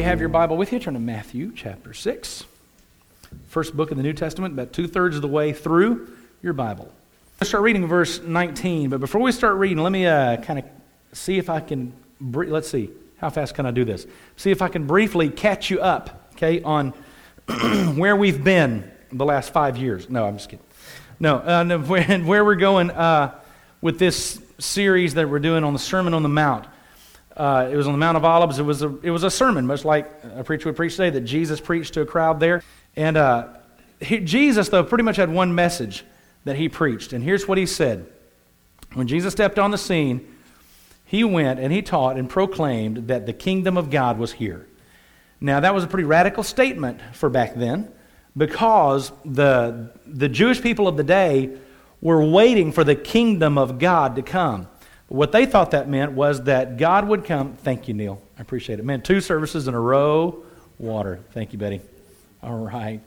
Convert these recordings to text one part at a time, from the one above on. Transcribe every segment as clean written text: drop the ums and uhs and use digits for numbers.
have your Bible with you, turn to Matthew chapter 6. First book in the New Testament, about 2/3 of the way through your Bible. Let's start reading verse 19, but before we start reading, let me kind of see if I can, let's see, how fast can I do this? See if I can briefly catch you up, okay, on where we've been the last 5 years. No, I'm just kidding. No, where we're going with this series that we're doing on the Sermon on the Mount. It was on the Mount of Olives. It was a sermon, much like a preacher would preach today, that Jesus preached to a crowd there. And Jesus, though, pretty much had one message that he preached. And here's what he said. When Jesus stepped on the scene, he went and he taught and proclaimed that the kingdom of God was here. Now, that was a pretty radical statement for back then, because the Jewish people of the day were waiting for the kingdom of God to come. What they thought that meant was that God would come. Thank you, Neil. I appreciate it. Man, 2 services in a row. Water. Thank you, Betty. All right.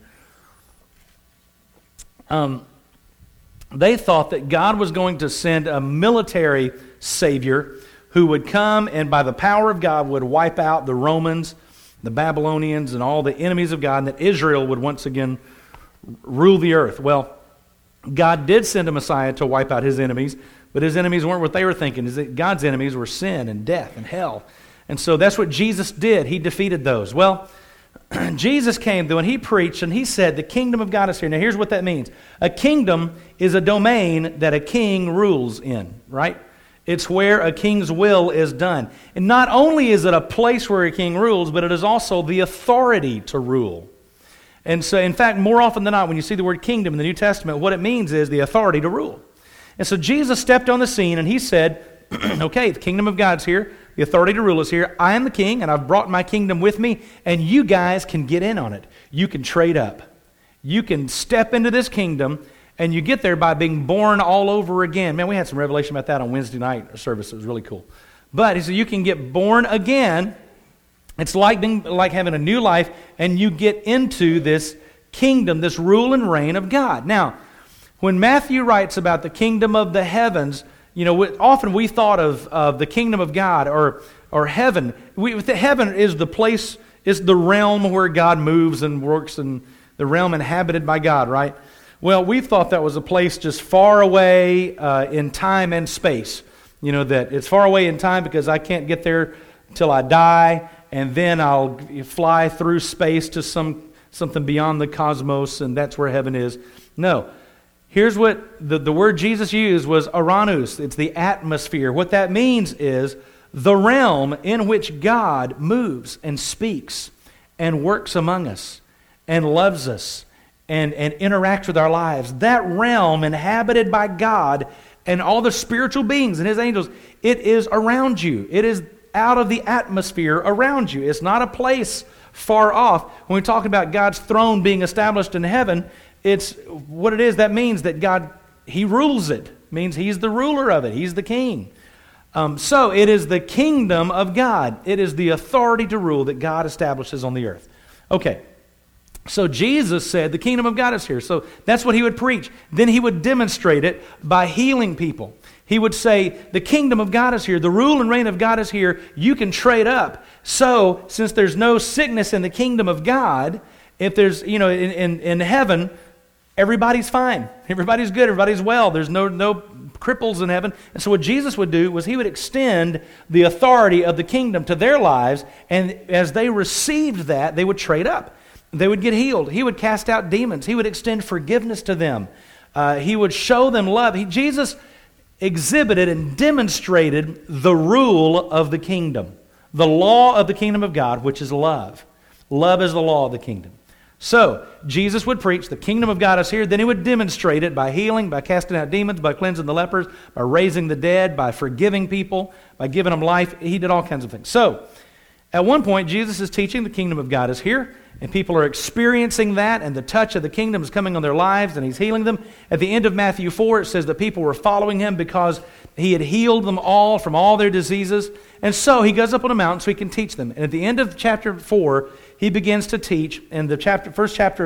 They thought that God was going to send a military savior who would come and by the power of God would wipe out the Romans, the Babylonians, and all the enemies of God, and that Israel would once again rule the earth. Well, God did send a Messiah to wipe out his enemies, but his enemies weren't what they were thinking. Is that God's enemies were sin and death and hell. And so that's what Jesus did. He defeated those. Well, Jesus came though and he preached and he said the kingdom of God is here. Now here's what that means. A kingdom is a domain that a king rules in, right? It's where a king's will is done. And not only is it a place where a king rules, but it is also the authority to rule. And so, in fact, more often than not, when you see the word kingdom in the New Testament, what it means is the authority to rule. And so Jesus stepped on the scene and he said, okay, the kingdom of God's here, the authority to rule is here, I am the king and I've brought my kingdom with me, and you guys can get in on it. You can trade up. You can step into this kingdom, and you get there by being born all over again. Man, we had some revelation about that on Wednesday night service. It was really cool. But he said you can get born again. It's like having a new life, and you get into this kingdom, this rule and reign of God. Now, when Matthew writes about the kingdom of the heavens, you know, often we thought of the kingdom of God or heaven. Heaven is the place, is the realm where God moves and works, and the realm inhabited by God, right? Well, we thought that was a place just far away in time and space. You know, that it's far away in time because I can't get there till I die, and then I'll fly through space to something beyond the cosmos, and that's where heaven is. No. Here's what the word Jesus used was Uranus. It's the atmosphere. What that means is the realm in which God moves and speaks and works among us and loves us and interacts with our lives. That realm inhabited by God and all the spiritual beings and his angels, it is around you. It is out of the atmosphere around you. It's not a place far off. When we talk about God's throne being established in heaven, it's what it is. That means that God, he rules it. It means he's the ruler of it. He's the king. So it is the kingdom of God. It is the authority to rule that God establishes on the earth. Okay. So Jesus said the kingdom of God is here. So that's what he would preach. Then he would demonstrate it by healing people. He would say the kingdom of God is here. The rule and reign of God is here. You can trade up. So since there's no sickness in the kingdom of God, if there's, you know, in heaven, everybody's fine. Everybody's good. Everybody's well. There's no cripples in heaven. And so what Jesus would do was he would extend the authority of the kingdom to their lives. And as they received that, they would trade up. They would get healed. He would cast out demons. He would extend forgiveness to them. He would show them love. Jesus exhibited and demonstrated the rule of the kingdom, the law of the kingdom of God, which is love. Love is the law of the kingdom. So, Jesus would preach, the kingdom of God is here. Then he would demonstrate it by healing, by casting out demons, by cleansing the lepers, by raising the dead, by forgiving people, by giving them life. He did all kinds of things. So, at one point, Jesus is teaching the kingdom of God is here, and people are experiencing that, and the touch of the kingdom is coming on their lives, and he's healing them. At the end of Matthew 4, it says that people were following him because he had healed them all from all their diseases. And so he goes up on a mountain so he can teach them. And at the end of chapter 4, he begins to teach, and the fifth chapter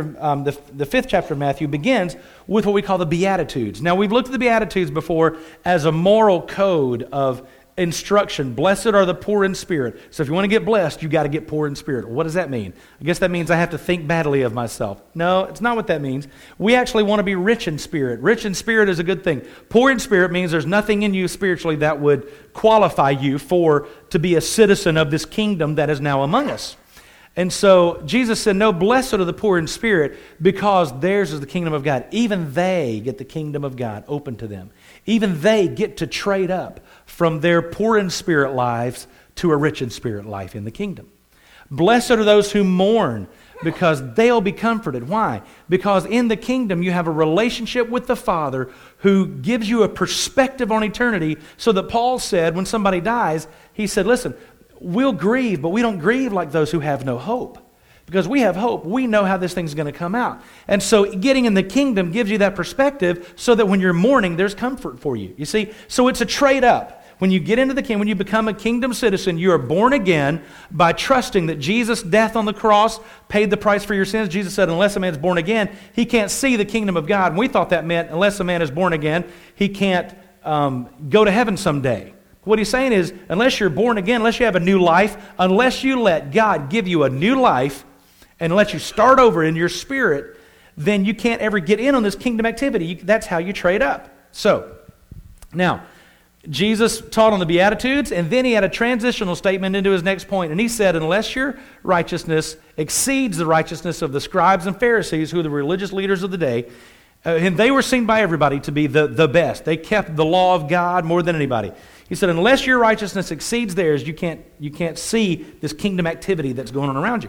of Matthew begins with what we call the Beatitudes. Now, we've looked at the Beatitudes before as a moral code of instruction. Blessed are the poor in spirit. So if you want to get blessed, you got to get poor in spirit. What does that mean? I guess that means I have to think badly of myself. No, it's not what that means. We actually want to be rich in spirit. Rich in spirit is a good thing. Poor in spirit means there's nothing in you spiritually that would qualify you to be a citizen of this kingdom that is now among us. And so Jesus said, no, blessed are the poor in spirit, because theirs is the kingdom of God. Even they get the kingdom of God open to them. Even they get to trade up from their poor in spirit lives to a rich in spirit life in the kingdom. Blessed are those who mourn, because they'll be comforted. Why? Because in the kingdom you have a relationship with the Father who gives you a perspective on eternity, so that Paul said when somebody dies, he said, listen, we'll grieve, but we don't grieve like those who have no hope. Because we have hope. We know how this thing's going to come out. And so getting in the kingdom gives you that perspective, so that when you're mourning, there's comfort for you. You see? So it's a trade up. When you get into the kingdom, when you become a kingdom citizen, you are born again by trusting that Jesus' death on the cross paid the price for your sins. Jesus said, unless a man is born again, he can't see the kingdom of God. And we thought that meant unless a man is born again, he can't go to heaven someday. What he's saying is, unless you're born again, unless you have a new life, unless you let God give you a new life and let you start over in your spirit, then you can't ever get in on this kingdom activity. That's how you trade up. So, now, Jesus taught on the Beatitudes, and then he had a transitional statement into his next point. And he said, unless your righteousness exceeds the righteousness of the scribes and Pharisees, who are the religious leaders of the day, and they were seen by everybody to be the best. They kept the law of God more than anybody. He said, unless your righteousness exceeds theirs, you can't see this kingdom activity that's going on around you.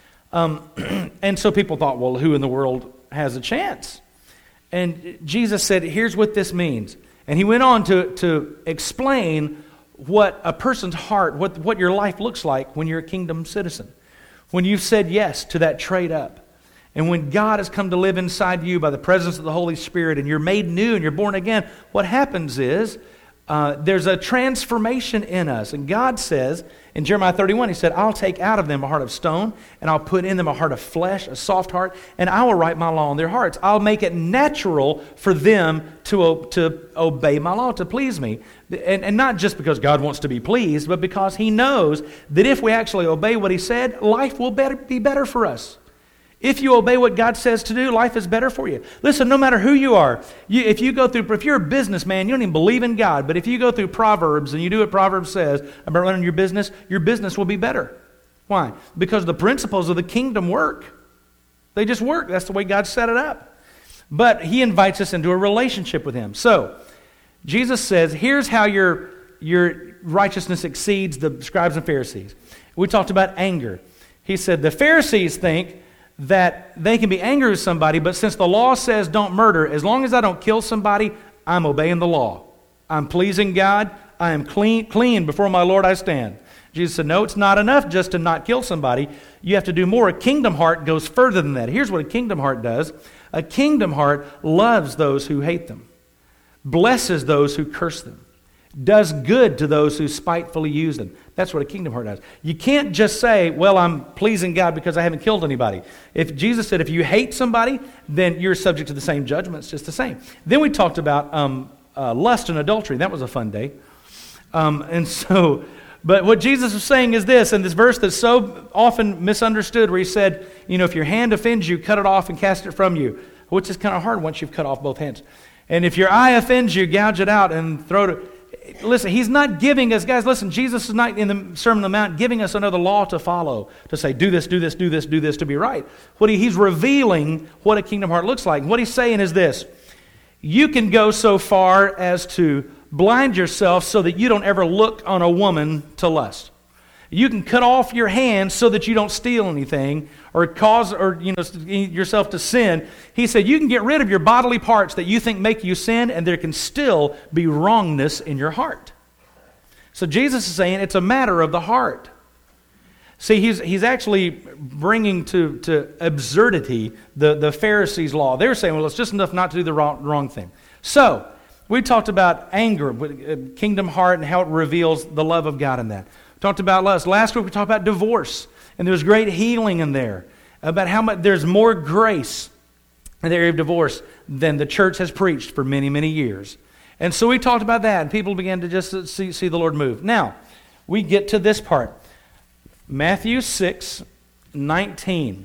And so people thought, well, who in the world has a chance? And Jesus said, here's what this means. And he went on to explain what a person's heart, what your life looks like when you're a kingdom citizen. When you've said yes to that trade up. And when God has come to live inside you by the presence of the Holy Spirit, and you're made new and you're born again, what happens is there's a transformation in us. And God says in Jeremiah 31, he said, I'll take out of them a heart of stone, and I'll put in them a heart of flesh, a soft heart, and I will write my law on their hearts. I'll make it natural for them to obey my law, to please me. And not just because God wants to be pleased, but because he knows that if we actually obey what he said, life will be better for us. If you obey what God says to do, life is better for you. Listen, no matter who you are, if you're a businessman, you don't even believe in God, but if you go through Proverbs and you do what Proverbs says about running your business will be better. Why? Because the principles of the kingdom work. They just work. That's the way God set it up. But he invites us into a relationship with him. So, Jesus says, here's how your righteousness exceeds the scribes and Pharisees. We talked about anger. He said the Pharisees think that they can be angry with somebody, but since the law says don't murder, as long as I don't kill somebody, I'm obeying the law. I'm pleasing God. I am clean before my Lord I stand. Jesus said, no, it's not enough just to not kill somebody. You have to do more. A kingdom heart goes further than that. Here's what a kingdom heart does. A kingdom heart loves those who hate them, blesses those who curse them, does good to those who spitefully use them. That's what a kingdom heart does. You can't just say, well, I'm pleasing God because I haven't killed anybody. If Jesus said if you hate somebody, then you're subject to the same judgment. It's just the same. Then we talked about lust and adultery. That was a fun day. But what Jesus was saying is this, and this verse that's so often misunderstood, where he said, if your hand offends you, cut it off and cast it from you, which is kind of hard once you've cut off both hands. And if your eye offends you, gouge it out and throw it. Listen, he's not giving us, guys, listen, Jesus is not in the Sermon on the Mount giving us another law to follow, to say, do this, do this, do this, do this to be right. He's revealing what a kingdom heart looks like. What he's saying is this: you can go so far as to blind yourself so that you don't ever look on a woman to lust. You can cut off your hand so that you don't steal anything or cause yourself to sin. He said you can get rid of your bodily parts that you think make you sin, and there can still be wrongness in your heart. So Jesus is saying it's a matter of the heart. See, he's actually bringing to absurdity the Pharisees' law. They're saying, well, it's just enough not to do the wrong thing. So, we talked about anger, kingdom heart, and how it reveals the love of God in that. We talked about lust. Last week we talked about divorce, and there's great healing in there, about how much there's more grace in the area of divorce than the church has preached for many, many years. And so we talked about that, and people began to just see the Lord move. Now, we get to this part. Matthew 6:19.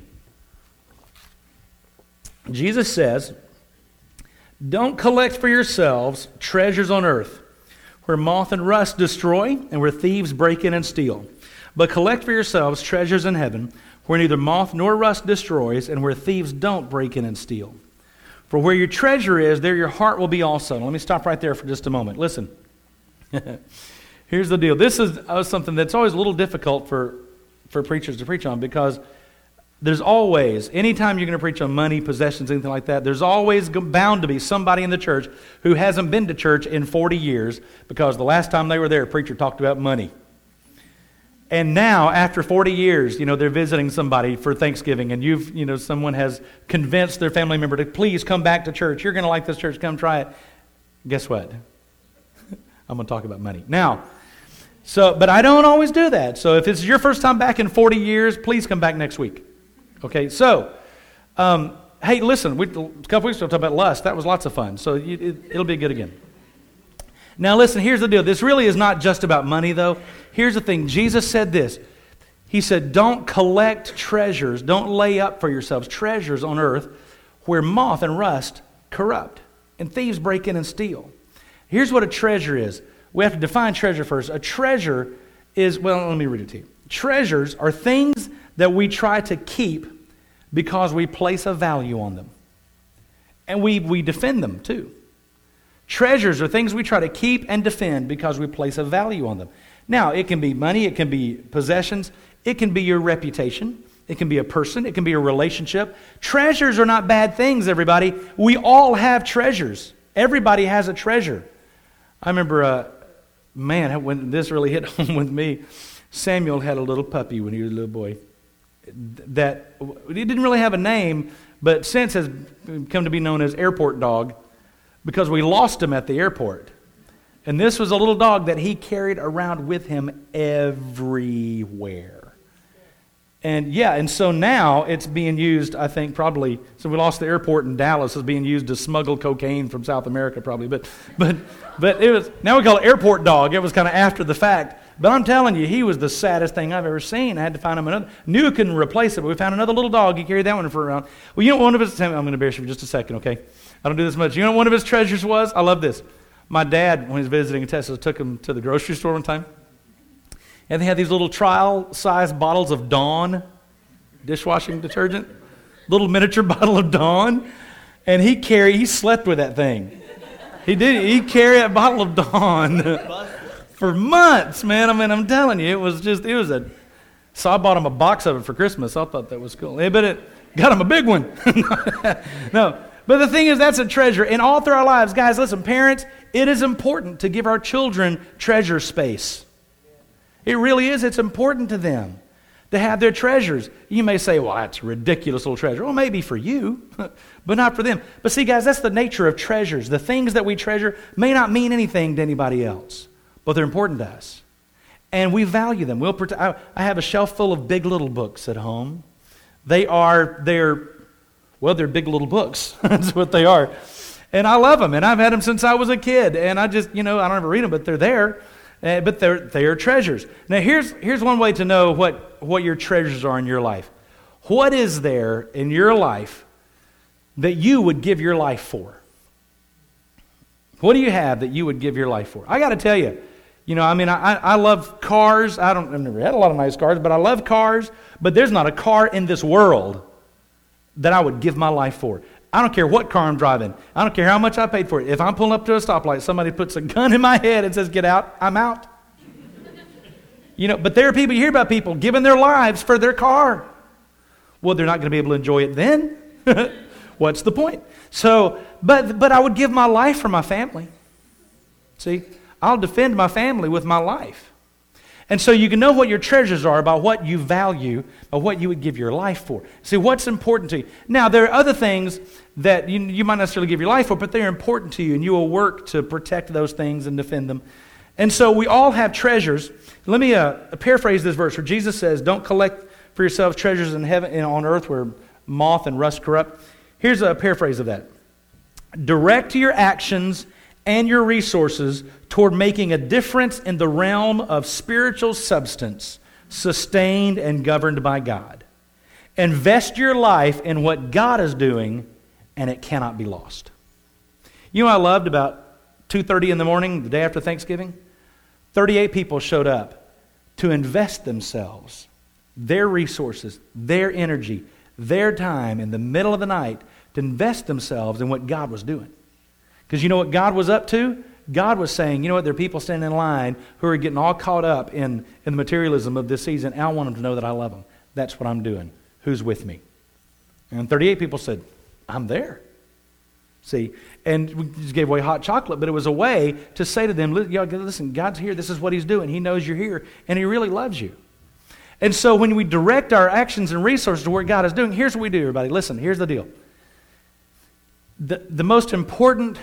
Jesus says, "Don't collect for yourselves treasures on earth, where moth and rust destroy, and where thieves break in and steal. But collect for yourselves treasures in heaven, where neither moth nor rust destroys, and where thieves don't break in and steal. For where your treasure is, there your heart will be also." Now, let me stop right there for just a moment. Listen. Here's the deal. This is something that's always a little difficult for preachers to preach on, because there's always, anytime you're going to preach on money, possessions, anything like that, there's always bound to be somebody in the church who hasn't been to church in 40 years because the last time they were there, a preacher talked about money. And now, after 40 years, they're visiting somebody for Thanksgiving, and someone has convinced their family member to please come back to church. You're going to like this church. Come try it. Guess what? I'm going to talk about money. Now, but I don't always do that. So if it's your first time back in 40 years, please come back next week. Okay, so, hey, listen, a couple weeks ago we talked about lust. That was lots of fun. So it'll be good again. Now listen, here's the deal. This really is not just about money, though. Here's the thing. Jesus said this. He said, "Don't collect treasures, don't lay up for yourselves treasures on earth where moth and rust corrupt, and thieves break in and steal." Here's what a treasure is. We have to define treasure first. A treasure is, well, let me read it to you. Treasures are things that we try to keep because we place a value on them. And we defend them too. Treasures are things we try to keep and defend because we place a value on them. Now, it can be money, it can be possessions, it can be your reputation, it can be a person, it can be a relationship. Treasures are not bad things, everybody. We all have treasures. Everybody has a treasure. I remember, when this really hit home with me, Samuel had a little puppy when he was a little boy. That he didn't really have a name, but since has come to be known as Airport Dog, because we lost him at the airport. And this was a little dog that he carried around with him everywhere. And so now it's being used, I think probably, so we lost the airport in Dallas, is being used to smuggle cocaine from South America probably. But it was, now we call it Airport Dog. It was kind of after the fact. But I'm telling you, he was the saddest thing I've ever seen. I had to find him another. Knew couldn't replace it, but we found another little dog. He carried that one for around. Well, one of his, I'm going to embarrass you for just a second, okay? I don't do this much. What one of his treasures was? I love this. My dad, when he was visiting in Texas, took him to the grocery store one time. And they had these little trial-sized bottles of Dawn dishwashing detergent. Little miniature bottle of Dawn. And he slept with that thing. He did. He carried that bottle of Dawn for months, man. I'm telling you, so I bought him a box of it for Christmas. I thought that was cool. But it got him a big one. No. But the thing is, that's a treasure. And all through our lives, guys, listen, parents, it is important to give our children treasure space. It really is. It's important to them to have their treasures. You may say, well, that's a ridiculous little treasure. Well, maybe for you, but not for them. But see, guys, that's the nature of treasures. The things that we treasure may not mean anything to anybody else, but they're important to us. And we value them. I have a shelf full of Big Little books at home. They're big little books. That's what they are. And I love them. And I've had them since I was a kid. And I just, I don't ever read them, but they're there. But they are treasures. Now, here's one way to know what your treasures are in your life. What is there in your life that you would give your life for? What do you have that you would give your life for? I got to tell you, I love cars. I've never had a lot of nice cars, but I love cars. But there's not a car in this world that I would give my life for. I don't care what car I'm driving. I don't care how much I paid for it. If I'm pulling up to a stoplight, somebody puts a gun in my head and says, "Get out," I'm out. But there are people, you hear about people giving their lives for their car. Well, they're not going to be able to enjoy it then. What's the point? So, but I would give my life for my family. See, I'll defend my family with my life. And so you can know what your treasures are about what you value, by what you would give your life for. See, what's important to you. Now, there are other things that you might not necessarily give your life for, but they're important to you, and you will work to protect those things and defend them. And so we all have treasures. Let me paraphrase this verse where Jesus says, "Don't collect for yourselves treasures in heaven and on earth where moth and rust corrupt." Here's a paraphrase of that. Direct your actions and your resources toward making a difference in the realm of spiritual substance, sustained and governed by God. Invest your life in what God is doing, and it cannot be lost. You know what I loved about 2:30 in the morning, the day after Thanksgiving? 38 people showed up to invest themselves, their resources, their energy, their time in the middle of the night to invest themselves in what God was doing. Because you know what God was up to? God was saying, you know what, there are people standing in line who are getting all caught up in the materialism of this season, and I want them to know that I love them. That's what I'm doing. Who's with me? And 38 people said, I'm there. See, and we just gave away hot chocolate, but it was a way to say to them, listen, God's here. This is what He's doing. He knows you're here, and He really loves you. And so when we direct our actions and resources to where God is doing, here's what we do, everybody. Listen, here's the deal. The most important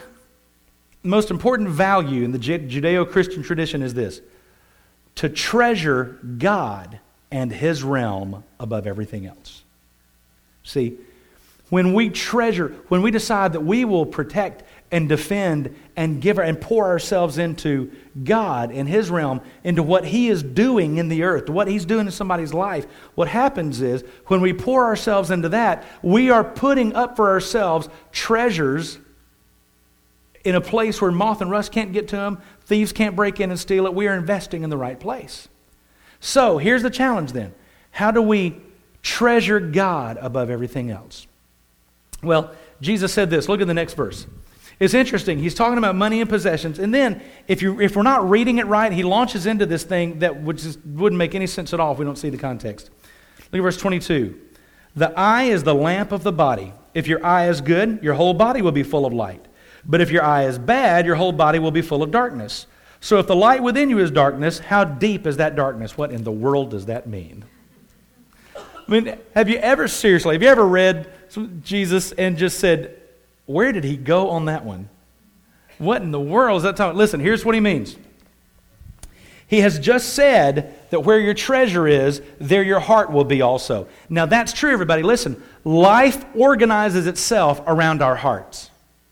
value in the Judeo-Christian tradition is this: to treasure God and His realm above everything else. See, when we decide that we will protect and defend and give and pour ourselves into God and His realm, into what He is doing in the earth, what He's doing in somebody's life, what happens is, when we pour ourselves into that, we are putting up for ourselves treasures in a place where moth and rust can't get to them, thieves can't break in and steal it. We are investing in the right place. So, here's the challenge then. How do we treasure God above everything else? Well, Jesus said this. Look at the next verse. It's interesting. He's talking about money and possessions, and then if we're not reading it right, he launches into this thing that wouldn't make any sense at all if we don't see the context. Look at verse 22. The eye is the lamp of the body. If your eye is good, your whole body will be full of light. But if your eye is bad, your whole body will be full of darkness. So if the light within you is darkness, how deep is that darkness? What in the world does that mean? I mean, have you ever read Jesus and just said, where did He go on that one? What in the world is that talking? Listen, here's what He means. He has just said that where your treasure is, there your heart will be also. Now that's true, everybody. Listen, life organizes itself around our hearts.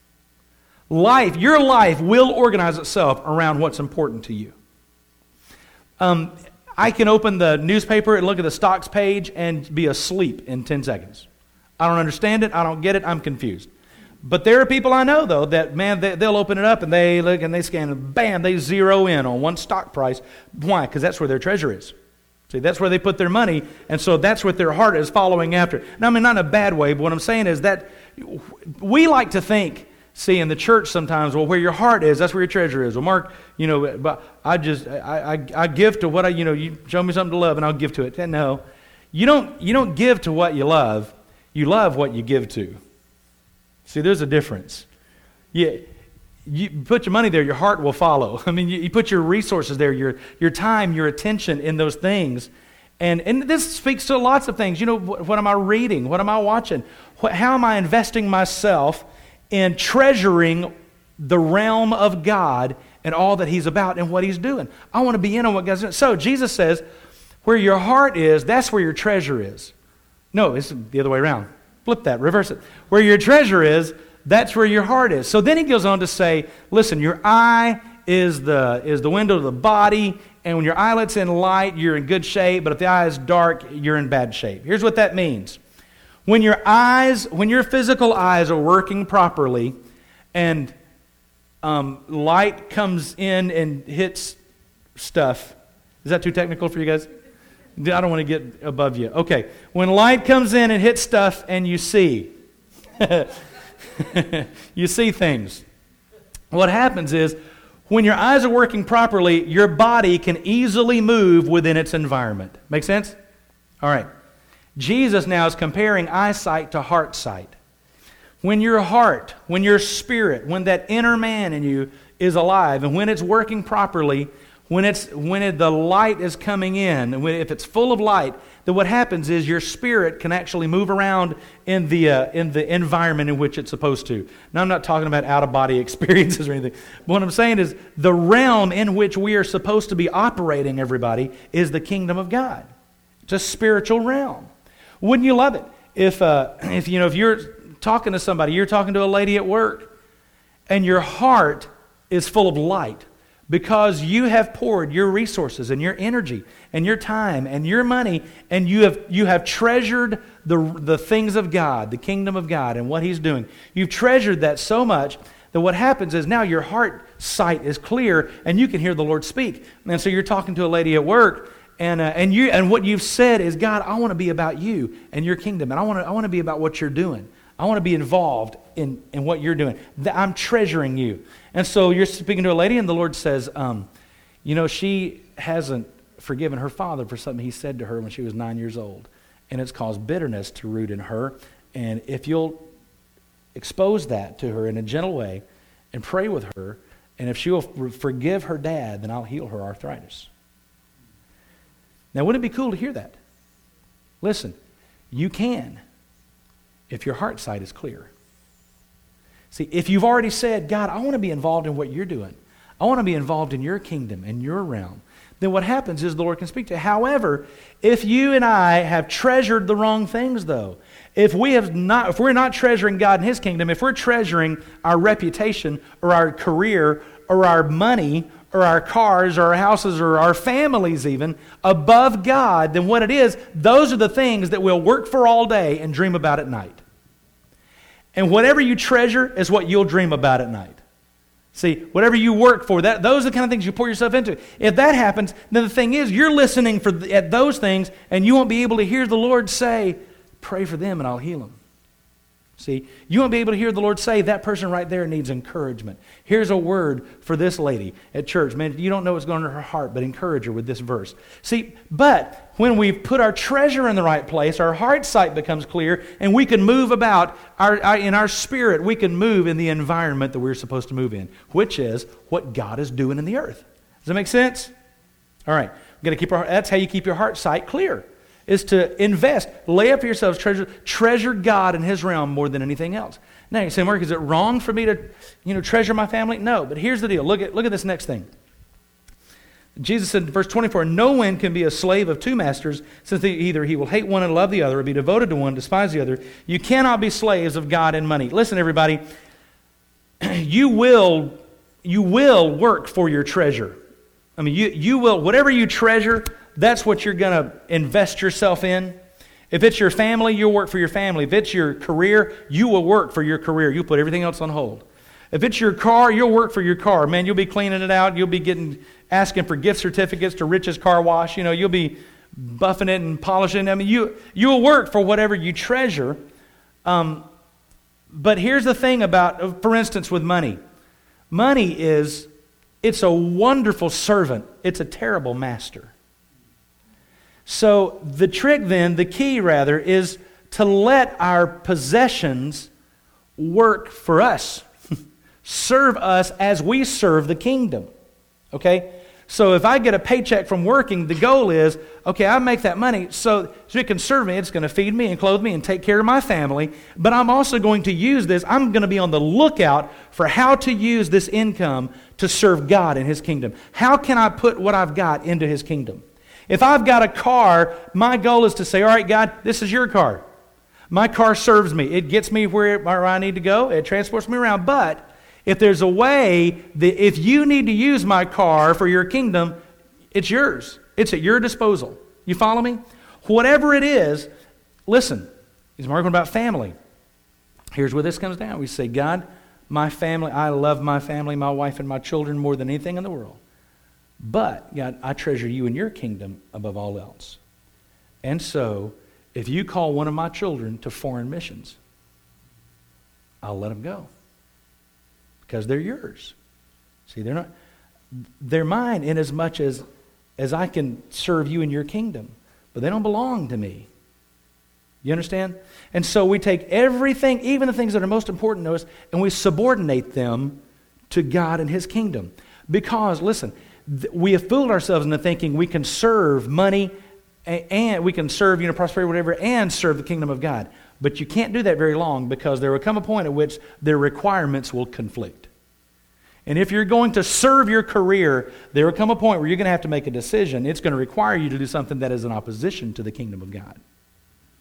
Your life will organize itself around what's important to you. I can open the newspaper and look at the stocks page and be asleep in 10 seconds. I don't understand it. I don't get it. I'm confused. But there are people I know, though, that, man, they'll open it up and they look and they scan and bam, they zero in on one stock price. Why? Because that's where their treasure is. See, that's where they put their money, and so that's what their heart is following after. Now, I mean, not in a bad way, but what I'm saying is that we like to think, see, in the church sometimes, well, where your heart is, that's where your treasure is. Well, Mark, but I give to what you show me something to love, and I'll give to it. And no, you don't give to what you love. You love what you give to. See, there's a difference. You put your money there, your heart will follow. I mean, you put your resources there, your time, your attention in those things. And this speaks to lots of things. What am I reading? What am I watching? How am I investing myself in treasuring the realm of God and all that He's about and what He's doing? I want to be in on what God's doing. So Jesus says, where your heart is, that's where your treasure is. No, it's the other way around. Flip that, reverse it. Where your treasure is, that's where your heart is. So then he goes on to say, listen, your eye is the window of the body, and when your eyelet's in light, you're in good shape, but if the eye is dark, you're in bad shape. Here's what that means. When your physical eyes are working properly, and light comes in and hits stuff. Is that too technical for you guys? I don't want to get above you. Okay. When light comes in and hits stuff and you see, you see things. What happens is, when your eyes are working properly, your body can easily move within its environment. Make sense? All right. Jesus now is comparing eyesight to heart sight. When your heart, when your spirit, when that inner man in you is alive, and when it's working properly, when the light is coming in, if it's full of light, then what happens is your spirit can actually move around in the environment in which it's supposed to. Now, I'm not talking about out-of-body experiences or anything. But what I'm saying is the realm in which we are supposed to be operating, everybody, is the kingdom of God. It's a spiritual realm. Wouldn't you love it if you're talking to somebody, you're talking to a lady at work, and your heart is full of light because you have poured your resources and your energy and your time and your money, and you have treasured the things of God, the kingdom of God and what He's doing. You've treasured that so much that what happens is now your heart sight is clear and you can hear the Lord speak. And so you're talking to a lady at work, and what you've said is, God, I want to be about you and your kingdom, and I want to be about what you're doing. I want to be involved in what you're doing. I'm treasuring you. And so you're speaking to a lady, and the Lord says, she hasn't forgiven her father for something he said to her when she was 9 years old. And it's caused bitterness to root in her. And if you'll expose that to her in a gentle way and pray with her, and if she will forgive her dad, then I'll heal her arthritis. Now, wouldn't it be cool to hear that? Listen, you can if your heart sight is clear. See, if you've already said, God, I want to be involved in what you're doing. I want to be involved in your kingdom and your realm. Then what happens is the Lord can speak to you. However, if you and I have treasured the wrong things, though, if we're not treasuring God and His kingdom, if we're treasuring our reputation or our career or our money or our cars or our houses or our families even above God, then what it is, those are the things that we'll work for all day and dream about at night. And whatever you treasure is what you'll dream about at night. See, whatever you work for, those are the kind of things you pour yourself into. If that happens, then the thing is, you're listening at those things, and you won't be able to hear the Lord say, pray for them and I'll heal them. See, you won't be able to hear the Lord say, that person right there needs encouragement. Here's a word for this lady at church. Man, you don't know what's going on in her heart, but encourage her with this verse. See, but when we put our treasure in the right place, our heart sight becomes clear, and we can move about, in our spirit, we can move in the environment that we're supposed to move in, which is what God is doing in the earth. Does that make sense? All right. That's how you keep your heart sight clear, is to invest, lay up for yourselves, treasure God and His realm more than anything else. Now you say, Mark, is it wrong for me to treasure my family? No, but here's the deal. Look at this next thing. Jesus said in verse 24, no one can be a slave of two masters, since either he will hate one and love the other, or be devoted to one, despise the other. You cannot be slaves of God and money. Listen, everybody, you will work for your treasure. I mean, you will, whatever you treasure, that's what you're going to invest yourself in. If it's your family, you'll work for your family. If it's your career, you will work for your career. You'll put everything else on hold. If it's your car, you'll work for your car. Man, you'll be cleaning it out. You'll be asking for gift certificates to Rich's Car Wash. You'll be buffing it and polishing. I mean, you'll work for whatever you treasure. But here's the thing about, for instance, with money. Money it's a wonderful servant. It's a terrible master. So the trick then, the key rather, is to let our possessions work for us. Serve us as we serve the kingdom. Okay? So if I get a paycheck from working, the goal is, okay, I make that money so it can serve me. It's going to feed me and clothe me and take care of my family. But I'm also going to use this. I'm going to be on the lookout for how to use this income to serve God in His kingdom. How can I put what I've got into His kingdom? If I've got a car, my goal is to say, all right, God, this is your car. My car serves me. It gets me where I need to go. It transports me around. But if there's a way that if you need to use my car for your kingdom, it's yours. It's at your disposal. You follow me? Whatever it is, listen, he's talking about family. Here's where this comes down. We say, God, my family, I love my family, my wife and my children more than anything in the world. But, God, I treasure you and your kingdom above all else. And so, if you call one of my children to foreign missions, I'll let them go. Because they're yours. See, they're mine in as much as I can serve you in your kingdom. But they don't belong to me. You understand? And so we take everything, even the things that are most important to us, and we subordinate them to God and His kingdom. Because, listen, we have fooled ourselves into thinking we can serve money and we can serve prosperity, whatever, and serve the kingdom of God. But you can't do that very long, because there will come a point at which their requirements will conflict. And if you're going to serve your career, there will come a point where you're going to have to make a decision. It's going to require you to do something that is in opposition to the kingdom of God.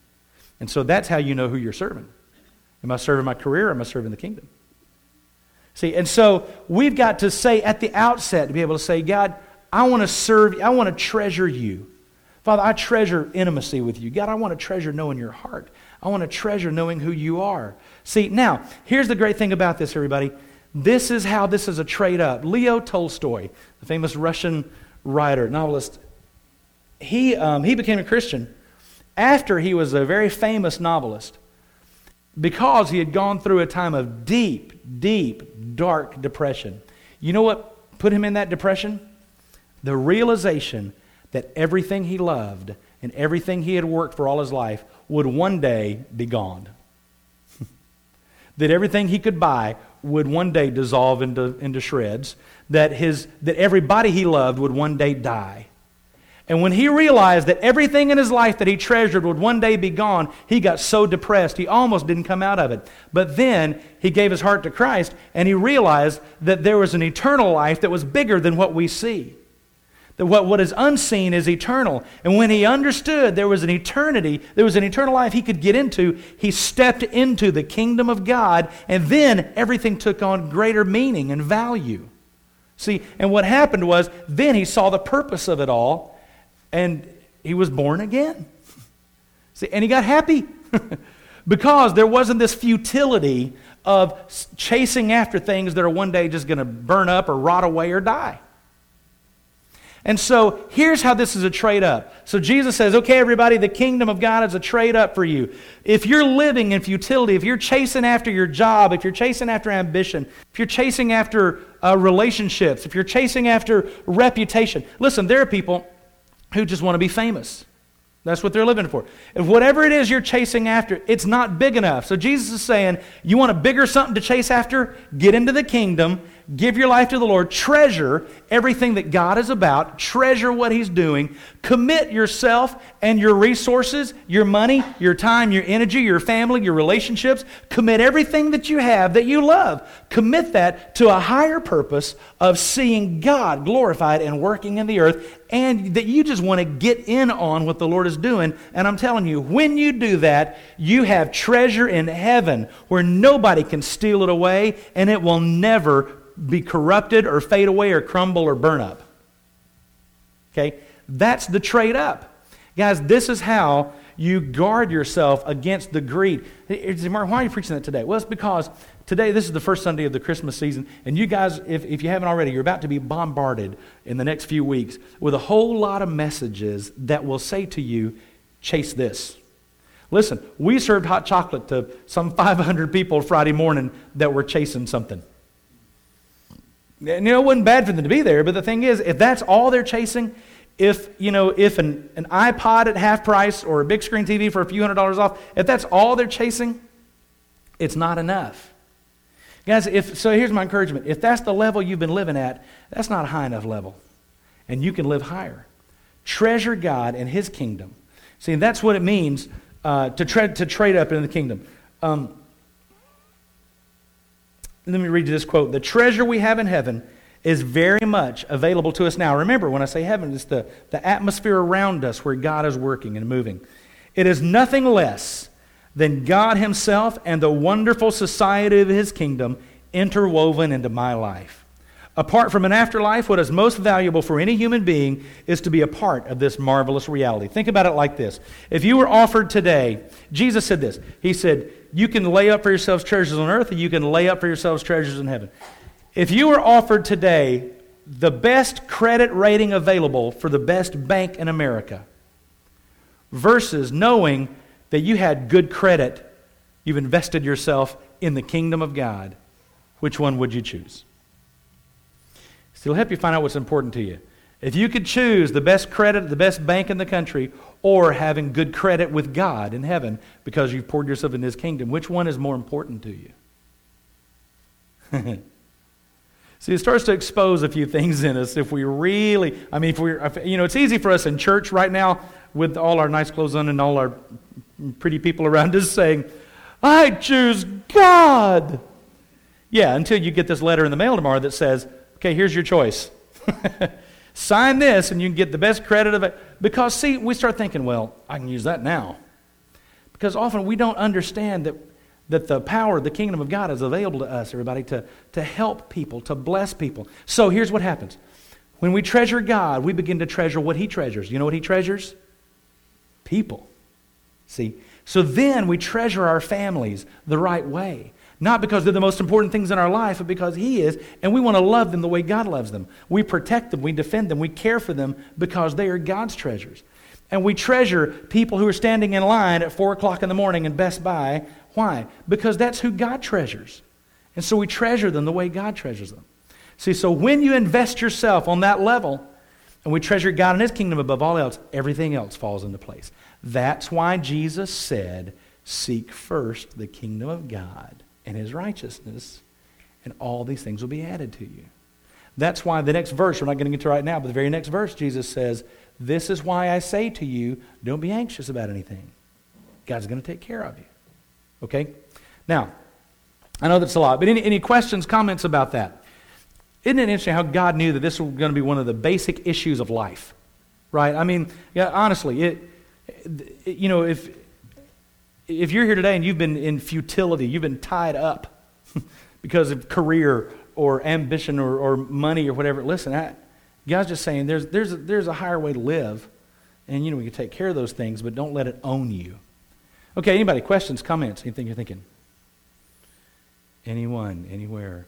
And so that's how you know who you're serving. Am I serving my career, or am I serving the kingdom? See, and so we've got to say at the outset, to be able to say, God, I want to serve you. I want to treasure you. Father, I treasure intimacy with you. God, I want to treasure knowing your heart. I want to treasure knowing who you are. See, now, here's the great thing about this, everybody. This is how this is a trade up. Leo Tolstoy, the famous Russian writer, novelist, he became a Christian after he was a very famous novelist because he had gone through a time of deep, dark depression. You know what put him in that depression? The realization that everything he loved and everything he had worked for all his life would one day be gone. That everything he could buy would one day dissolve into shreds. That everybody he loved would one day die. And when he realized that everything in his life that he treasured would one day be gone, he got so depressed, he almost didn't come out of it. But then he gave his heart to Christ, and he realized that there was an eternal life that was bigger than what we see. That what is unseen is eternal. And when he understood there was an eternity, there was an eternal life he could get into, he stepped into the kingdom of God, and then everything took on greater meaning and value. See, and what happened was, then he saw the purpose of it all, and he was born again. See, and he got happy because there wasn't this futility of chasing after things that are one day just going to burn up or rot away or die. And so here's how this is a trade up. So Jesus says, okay, everybody, the kingdom of God is a trade up for you. If you're living in futility, if you're chasing after your job, if you're chasing after ambition, if you're chasing after relationships, if you're chasing after reputation, listen, there are people who just want to be famous. That's what they're living for. If whatever it is you're chasing after, it's not big enough. So Jesus is saying, you want a bigger something to chase after? Get into the kingdom. Give your life to the Lord. Treasure everything that God is about. Treasure what He's doing. Commit yourself and your resources, your money, your time, your energy, your family, your relationships. Commit everything that you have that you love. Commit that to a higher purpose of seeing God glorified and working in the earth, and that you just want to get in on what the Lord is doing. And I'm telling you, when you do that, you have treasure in heaven where nobody can steal it away, and it will never be corrupted or fade away or crumble or burn up. Okay? That's the trade up. Guys, this is how you guard yourself against the greed. Mark, why are you preaching that today? Well, it's because today, this is the first Sunday of the Christmas season, and you guys, if you haven't already, you're about to be bombarded in the next few weeks with a whole lot of messages that will say to you, chase this. Listen, we served hot chocolate to some 500 people Friday morning that were chasing something. And, it wasn't bad for them to be there, but the thing is, if that's all they're chasing, if an iPod at half price or a big screen TV for a few $100s off, if that's all they're chasing, it's not enough. Guys, so here's my encouragement. If that's the level you've been living at, that's not a high enough level. And you can live higher. Treasure God and His kingdom. See, that's what it means to trade up into the kingdom. Let me read you this quote. The treasure we have in heaven is very much available to us now. Remember, when I say heaven, it's the atmosphere around us where God is working and moving. It is nothing less than God Himself and the wonderful society of His kingdom interwoven into my life. Apart from an afterlife, what is most valuable for any human being is to be a part of this marvelous reality. Think about it like this. If you were offered today, Jesus said this. He said, you can lay up for yourselves treasures on earth, and you can lay up for yourselves treasures in heaven. If you were offered today the best credit rating available for the best bank in America versus knowing that you had good credit, you've invested yourself in the kingdom of God, which one would you choose? So it'll help you find out what's important to you. If you could choose the best credit, the best bank in the country, or having good credit with God in heaven because you've poured yourself in His kingdom, which one is more important to you? See, it starts to expose a few things in us if we really, it's easy for us in church right now with all our nice clothes on and all our pretty people around us saying, I choose God. Yeah, until you get this letter in the mail tomorrow that says, okay, here's your choice. Sign this and you can get the best credit of it. Because, see, we start thinking, well, I can use that now. Because often we don't understand that the power, the kingdom of God is available to us, everybody, to help people, to bless people. So here's what happens. When we treasure God, we begin to treasure what He treasures. You know what He treasures? People. See? So then we treasure our families the right way. Not because they're the most important things in our life, but because He is, and we want to love them the way God loves them. We protect them, we defend them, we care for them because they are God's treasures. And we treasure people who are standing in line at 4 o'clock in the morning in Best Buy. Why? Because that's who God treasures. And so we treasure them the way God treasures them. See, so when you invest yourself on that level, and we treasure God and His kingdom above all else, everything else falls into place. That's why Jesus said, seek first the kingdom of God and His righteousness, and all these things will be added to you. That's why the next verse, we're not going to get to right now, but the very next verse, Jesus says, this is why I say to you, don't be anxious about anything. God's going to take care of you. Okay? Now, I know that's a lot, but any questions, comments about that? Isn't it interesting how God knew that this was going to be one of the basic issues of life? Right? I mean, yeah, honestly, you know, if you're here today and you've been in futility, you've been tied up because of career or ambition or money or whatever, listen, God's just saying there's a higher way to live, and you know we can take care of those things, but don't let it own you. Okay, anybody, questions, comments, anything you're thinking? Anyone, anywhere?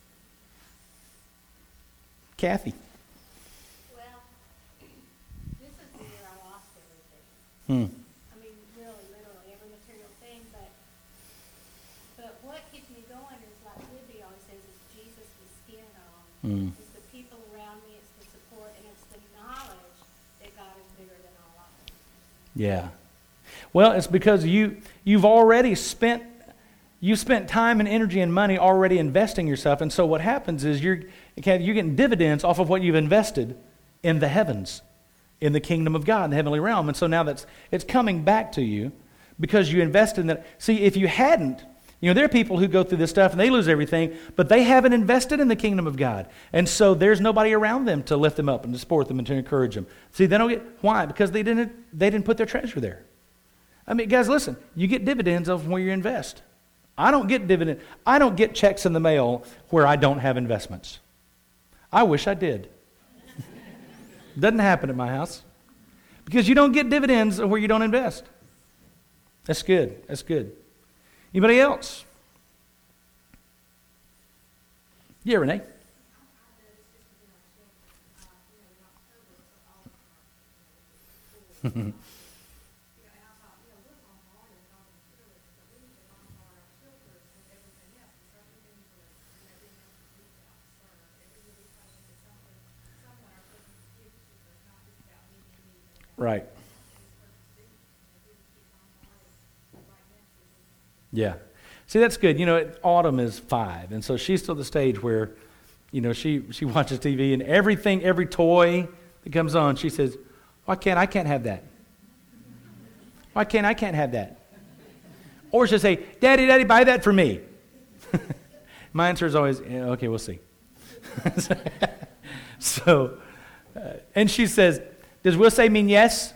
Kathy. Well, this is the year I lost everything. I mean, really, literally, every material thing, but what keeps me going is like Libby always says, it's Jesus with skin on. It's the people around me, it's the support, and it's the knowledge that God is bigger than all of us. Yeah. Well, it's because you've already spent time and energy and money already investing yourself, and so what happens is you're getting dividends off of what you've invested in the heavens, in the kingdom of God, in the heavenly realm, and so now it's coming back to you because you invested in that. See, if you hadn't, you know, there are people who go through this stuff and they lose everything, but they haven't invested in the kingdom of God, and so there's nobody around them to lift them up and to support them and to encourage them. See, they don't get, why? Because they didn't put their treasure there. I mean, guys, listen, you get dividends of where you invest. I don't get checks in the mail where I don't have investments. I wish I did. Doesn't happen at my house. Because you don't get dividends where you don't invest. That's good. That's good. Anybody else? Yeah, Renee. Right. Yeah. See, that's good. You know, Autumn is 5, and so she's still at the stage where, you know, she watches TV and everything, every toy that comes on, she says, I can't have that. I can't have that. Or she'll say, Daddy, buy that for me. My answer is always, yeah, okay, we'll see. So, and she says, does Will say mean yes?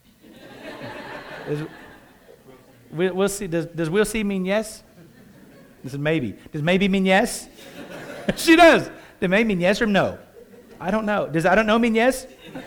We'll see. Does Will see mean yes? This is maybe. Does maybe mean yes? She does. Does maybe mean yes or no? I don't know. Does I don't know mean yes?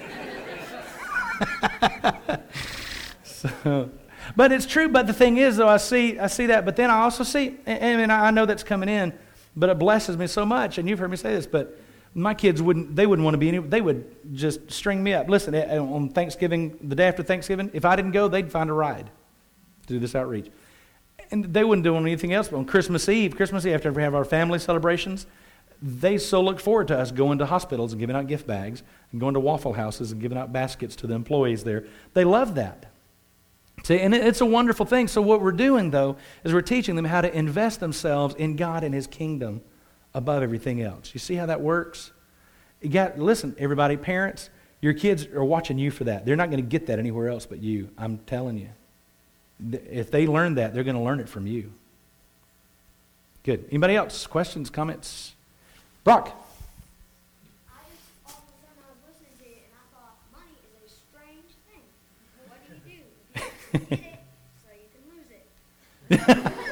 So, but it's true. But the thing is, though, I see that. But then I also see, and I know that's coming in, but it blesses me so much. And you've heard me say this, but my kids wouldn't want to be they would just string me up. Listen, on Thanksgiving, the day after Thanksgiving, if I didn't go, they'd find a ride to do this outreach. And they wouldn't do anything else. But on Christmas Eve, after we have our family celebrations, they so look forward to us going to hospitals and giving out gift bags and going to Waffle Houses and giving out baskets to the employees there. They love that. See, and it's a wonderful thing. So what we're doing, though, is we're teaching them how to invest themselves in God and His kingdom above everything else. You see how that works? Listen, everybody, parents, your kids are watching you for that. They're not going to get that anywhere else but you. I'm telling you. If they learn that, they're going to learn it from you. Good. Anybody else? Questions, comments? Brock. All of a sudden I was listening to it and I thought money is a strange thing. What do? You get it so you can lose it.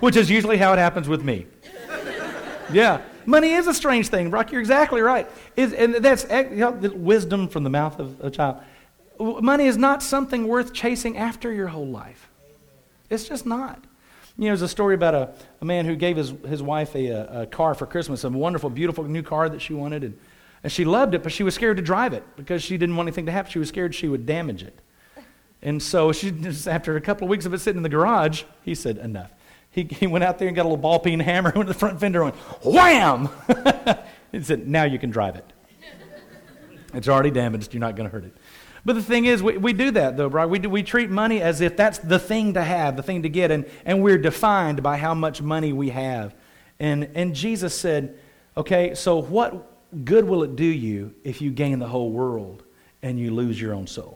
which is usually how it happens with me. Yeah, money is a strange thing, Brock. You're exactly right. And that's the wisdom from the mouth of a child. Money is not something worth chasing after your whole life. It's just not. There's a story about a man who gave his wife a car for Christmas, a wonderful, beautiful new car that she wanted, and she loved it, but she was scared to drive it because she didn't want anything to happen. She was scared she would damage it. And so after a couple of weeks of it sitting in the garage, he said, enough. He went out there and got a little ball peen hammer, went to the front fender and went, wham! He said, now you can drive it. It's already damaged. You're not going to hurt it. But the thing is, we do that, though, right? We treat money as if that's the thing to have, the thing to get, and we're defined by how much money we have. And Jesus said, okay, so what good will it do you if you gain the whole world and you lose your own soul?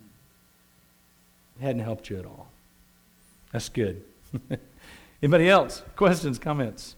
It hadn't helped you at all. That's good. Anybody else? Questions, comments?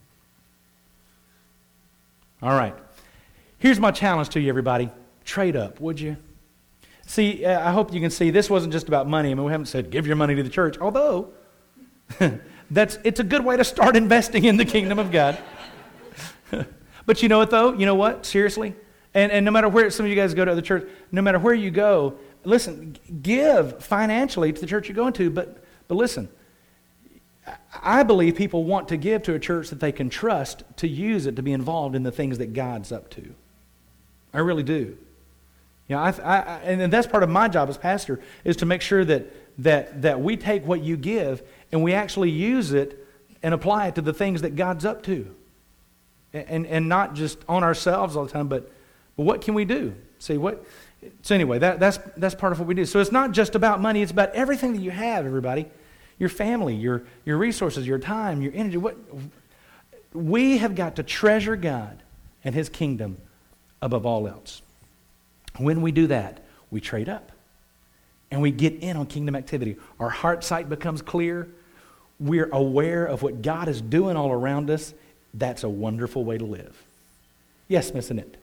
All right. Here's my challenge to you, everybody. Trade up, would you? See, I hope you can see this wasn't just about money. I mean, we haven't said give your money to the church, although it's a good way to start investing in the kingdom of God. But you know what, though? You know what? Seriously? And no matter where some of you guys go to other church, no matter where you go, listen, give financially to the church you're going to, but listen, I believe people want to give to a church that they can trust to use it to be involved in the things that God's up to. I really do. And that's part of my job as pastor is to make sure that we take what you give and we actually use it and apply it to the things that God's up to. And not just on ourselves all the time, but what can we do? So anyway, that's part of what we do. So it's not just about money, it's about everything that you have, everybody. Your family, your resources, your time, your energy. We have got to treasure God and His kingdom above all else. When we do that, we trade up and we get in on kingdom activity. Our heart sight becomes clear. We're aware of what God is doing all around us. That's a wonderful way to live. Yes, Miss Annette.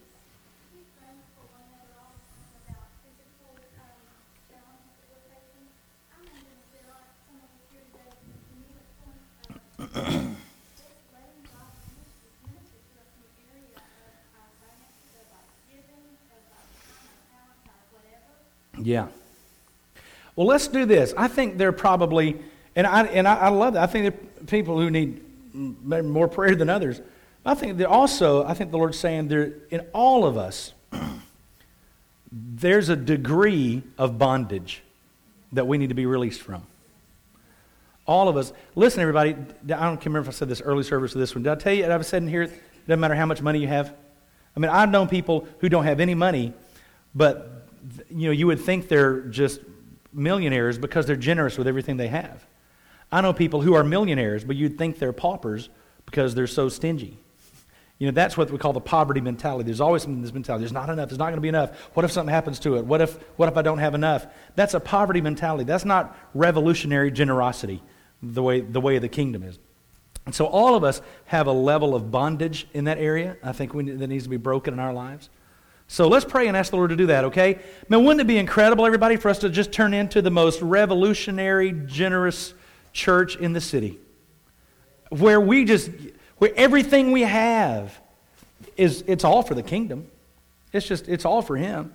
Yeah. Well, let's do this. I think there are probably, and I love that. I think there are people who need maybe more prayer than others. I think the Lord's saying there in all of us, there's a degree of bondage that we need to be released from. All of us. Listen, everybody, I don't remember if I said this early service or this one. Did I tell you, I've said in here, it doesn't matter how much money you have? I mean, I've known people who don't have any money, but you would think they're just millionaires because they're generous with everything they have. I know people who are millionaires, but you'd think they're paupers because they're so stingy. That's what we call the poverty mentality. There's always this mentality. There's not enough. There's not going to be enough. What if something happens to it? What if I don't have enough? That's a poverty mentality. That's not revolutionary generosity, the way the kingdom is. And so all of us have a level of bondage in that area. I think that needs to be broken in our lives. So let's pray and ask the Lord to do that, okay? Man, wouldn't it be incredible, everybody, for us to just turn into the most revolutionary, generous church in the city? Where everything we have it's all for the kingdom. It's all for Him.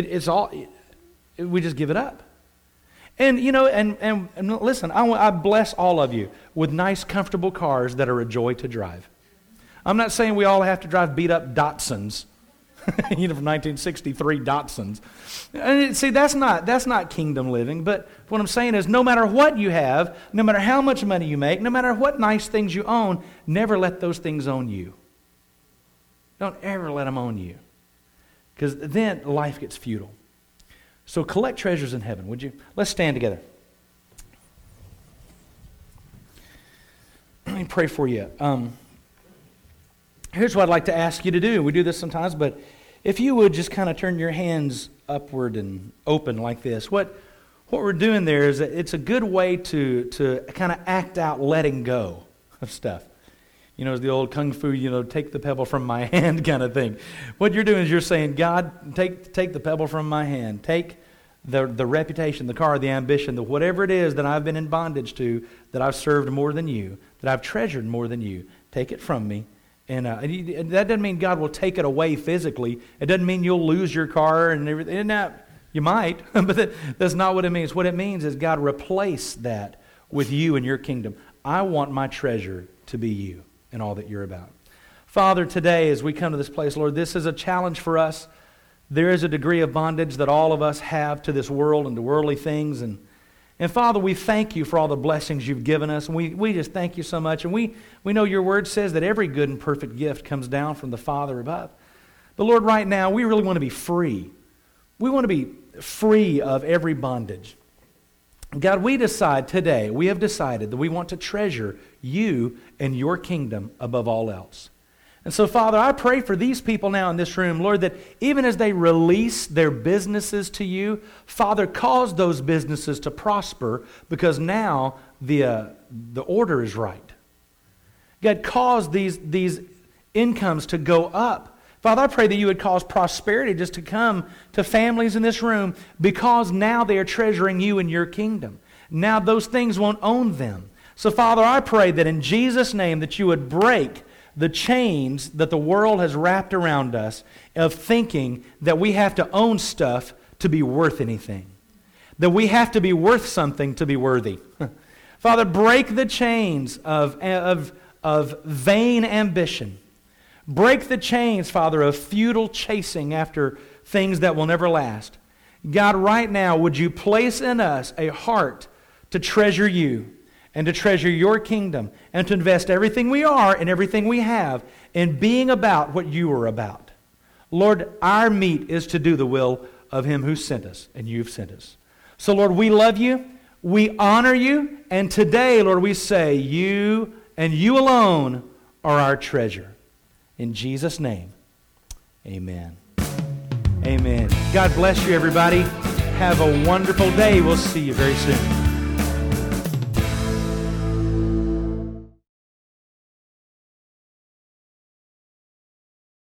We just give it up. And and listen, I bless all of you with nice, comfortable cars that are a joy to drive. I'm not saying we all have to drive beat up Datsuns. From 1963 Datsuns. And see, that's not kingdom living. But what I'm saying is, no matter what you have, no matter how much money you make, no matter what nice things you own, never let those things own you. Don't ever let them own you, because then life gets futile. So collect treasures in heaven, would you? Let's stand together. Let me pray for you. Here's what I'd like to ask you to do. We do this sometimes, but if you would just kind of turn your hands upward and open like this. What we're doing there is it's a good way to kind of act out letting go of stuff. It's the old kung fu, take the pebble from my hand kind of thing. What you're doing is you're saying, God, take the pebble from my hand. Take the reputation, the car, the ambition, the whatever it is that I've been in bondage to, that I've served more than you, that I've treasured more than you. Take it from me. And that doesn't mean God will take it away physically. It doesn't mean you'll lose your car and everything. And that, you might, but that's not what it means. What it means is God replace that with you and your kingdom. I want my treasure to be you and all that you're about. Father, today as we come to this place, Lord, this is a challenge for us. There is a degree of bondage that all of us have to this world and to worldly things. And Father, we thank you for all the blessings you've given us. And we just thank you so much. And we know your word says that every good and perfect gift comes down from the Father above. But Lord, right now, we really want to be free. We want to be free of every bondage. God, we have decided that we want to treasure you and your kingdom above all else. And so, Father, I pray for these people now in this room, Lord, that even as they release their businesses to you, Father, cause those businesses to prosper because now the order is right. God, cause these incomes to go up. Father, I pray that you would cause prosperity just to come to families in this room because now they are treasuring you and your kingdom. Now those things won't own them. So, Father, I pray that in Jesus' name that you would break the chains that the world has wrapped around us of thinking that we have to own stuff to be worth anything. That we have to be worth something to be worthy. Father, break the chains of vain ambition. Break the chains, Father, of futile chasing after things that will never last. God, right now, would you place in us a heart to treasure you and to treasure your kingdom and to invest everything we are and everything we have in being about what you are about. Lord, our meat is to do the will of him who sent us, and you've sent us. So, Lord, we love you, we honor you, and today, Lord, we say you and you alone are our treasure. In Jesus' name, amen. Amen. God bless you, everybody. Have a wonderful day. We'll see you very soon.